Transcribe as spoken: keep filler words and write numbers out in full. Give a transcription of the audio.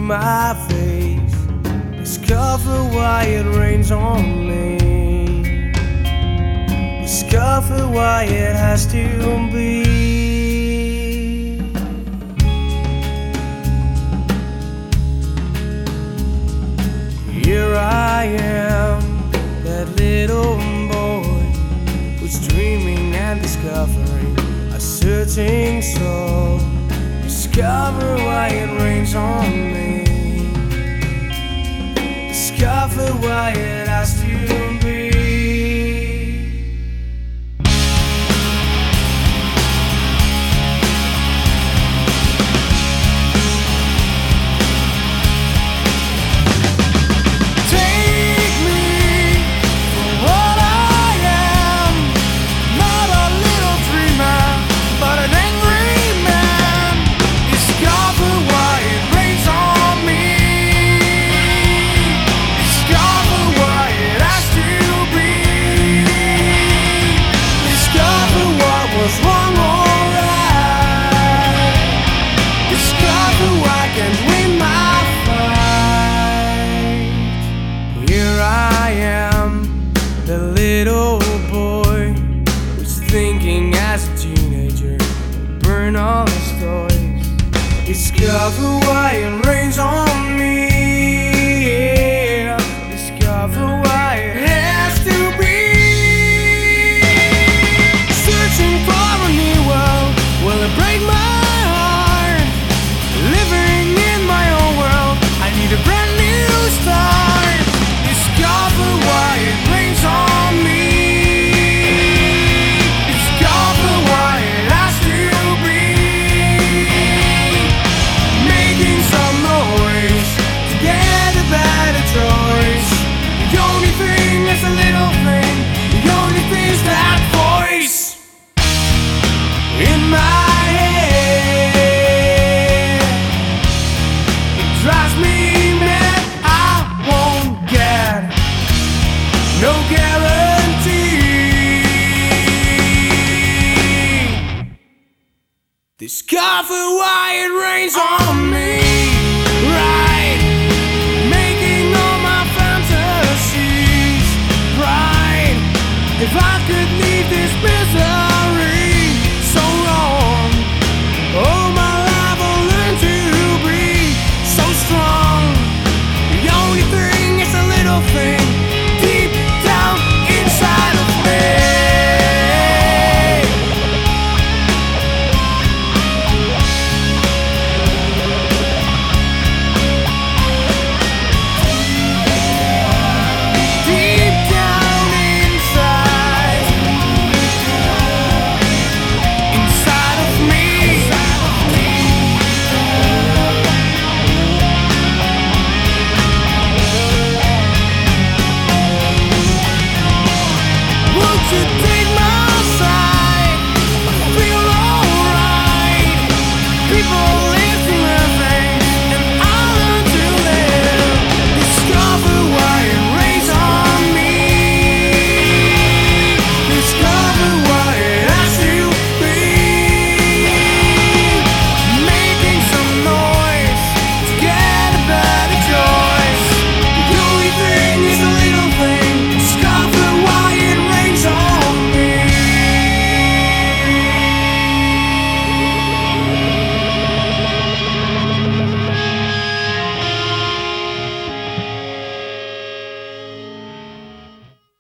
my face, discover why it rains on me, discover why it has to be. Here I am, that little boy who's dreaming and discovering a certain soul. Discover why it rains on me, discover why it has to be. Little boy who's thinking as a teenager, burn all his toys, discover why it rains on me, yeah. Discover why it has to be. Searching for a new world, will it break my heart? Living in my own world, I need a brand new start. Discover why it rains on me. No guarantee. Discover why it rains on me.